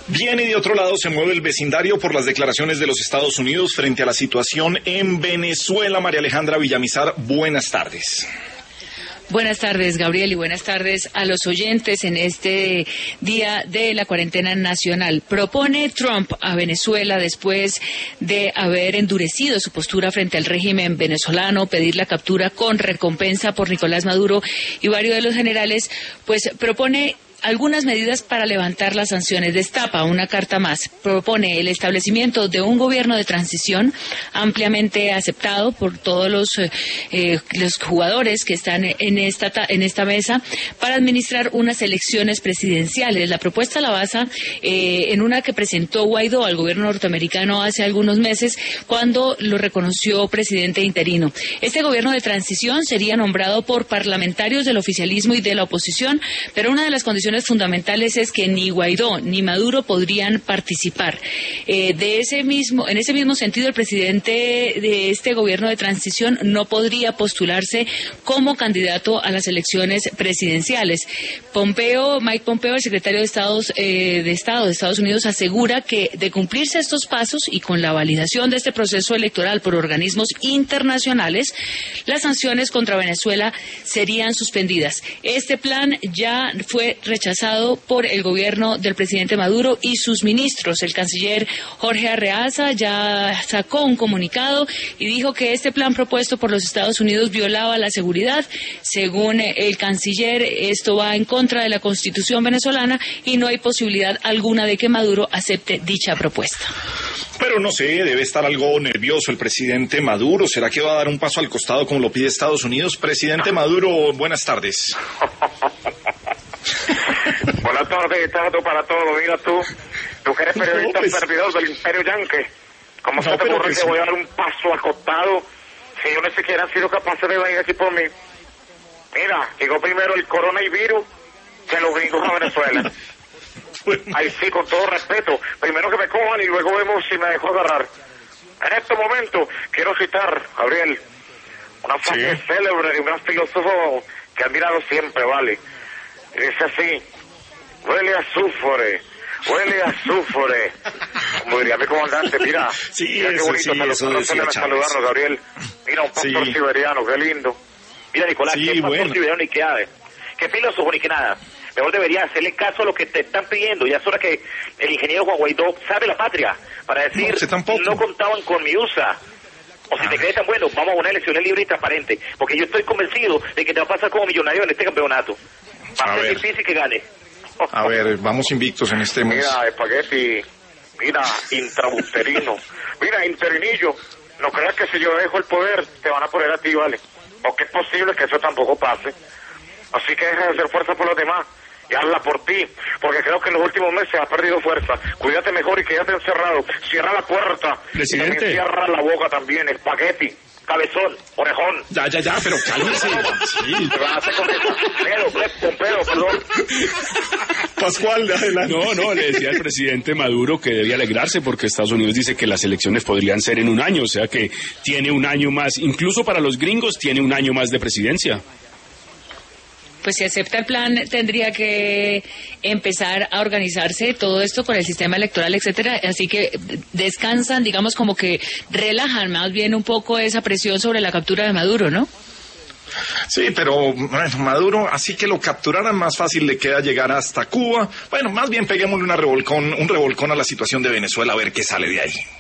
Bien, y de otro lado se mueve el vecindario por las declaraciones de los Estados Unidos frente a la situación en Venezuela. María Alejandra Villamizar, buenas tardes. Buenas tardes, Gabriel, y buenas tardes a los oyentes en este día de la cuarentena nacional. Propone Trump a Venezuela, después de haber endurecido su postura frente al régimen venezolano, pedir la captura con recompensa por Nicolás Maduro y varios de los generales, pues propone algunas medidas para levantar las sanciones. Destapa una carta más. Propone el establecimiento de un gobierno de transición ampliamente aceptado por todos los jugadores que están en esta mesa para administrar unas elecciones presidenciales. La propuesta la basa en una que presentó Guaidó al gobierno norteamericano hace algunos meses cuando lo reconoció presidente interino. Este gobierno de transición sería nombrado por parlamentarios del oficialismo y de la oposición, pero una de las condiciones fundamentales es que ni Guaidó ni Maduro podrían participar. En ese mismo sentido, el presidente de este gobierno de transición no podría postularse como candidato a las elecciones presidenciales. Mike Pompeo, el secretario de Estado de Estados Unidos, asegura que de cumplirse estos pasos y con la validación de este proceso electoral por organismos internacionales, las sanciones contra Venezuela serían suspendidas. Este plan ya fue rechazado por el gobierno del presidente Maduro y sus ministros. El canciller Jorge Arreaza ya sacó un comunicado y dijo que este plan propuesto por los Estados Unidos violaba la seguridad. Según el canciller, esto va en contra de la Constitución venezolana y no hay posibilidad alguna de que Maduro acepte dicha propuesta. Pero no sé, debe estar algo nervioso el presidente Maduro. ¿Será que va a dar un paso al costado como lo pide Estados Unidos? Presidente Maduro, buenas tardes. Buenas tardes, tanto para todo. Mira tú que eres periodista servidor del Imperio Yankee. ¿Cómo se te ocurre que voy a dar un paso al costado si ellos ni siquiera han sido capaces de venir aquí por mí? Mira, llegó primero el coronavirus que los gringos a Venezuela. Ahí sí, con todo respeto. Primero que me cojan y luego vemos si me dejo agarrar. En este momento quiero citar, Gabriel, una frase célebre de un gran filósofo que he admirado siempre, ¿vale? Y dice así: huele a azufre, huele a azufre. Como diría mi comandante, mira, mira qué bonito saludarnos, Gabriel. Mira, un pastor siberiano, qué lindo. Mira, Nicolás, qué pastor siberiano ni qué ave, qué filósofo ni qué nada. Mejor debería hacerle caso a lo que te están pidiendo. Ya es hora que el ingeniero Juan Guaidó sabe la patria para decir, no contaban con mi USA. O si te crees tan bueno, vamos a una elección libre y transparente. Porque yo estoy convencido de que te va a pasar como millonario en este campeonato. Va a ser difícil que gane. A ver, vamos invictos en este mes. Mira, espagueti, mira, intrabuterino, mira, interinillo. No creas que si yo dejo el poder, te van a poner a ti, ¿vale? O que es posible que eso tampoco pase. Así que deja de hacer fuerza por los demás y hazla por ti, porque creo que en los últimos meses has perdido fuerza. Cuídate mejor y quédate encerrado. Cierra la puerta. Presidente. Y también cierra la boca también, espagueti, cabezón, orejón. Ya, pero cálmese. Sí. Te vas a hacer con eso. Perdón. Pascual, adelante. No, le decía al presidente Maduro que debía alegrarse porque Estados Unidos dice que las elecciones podrían ser en un año, o sea que tiene un año más, incluso para los gringos tiene un año más de presidencia. Pues si acepta el plan, tendría que empezar a organizarse todo esto con el sistema electoral, etcétera. Así que descansan, digamos, como que relajan más bien un poco esa presión sobre la captura de Maduro, ¿no? Sí, pero bueno, Maduro, así que lo capturaran, más fácil le queda llegar hasta Cuba. Bueno, más bien peguémosle un revolcón a la situación de Venezuela, a ver qué sale de ahí.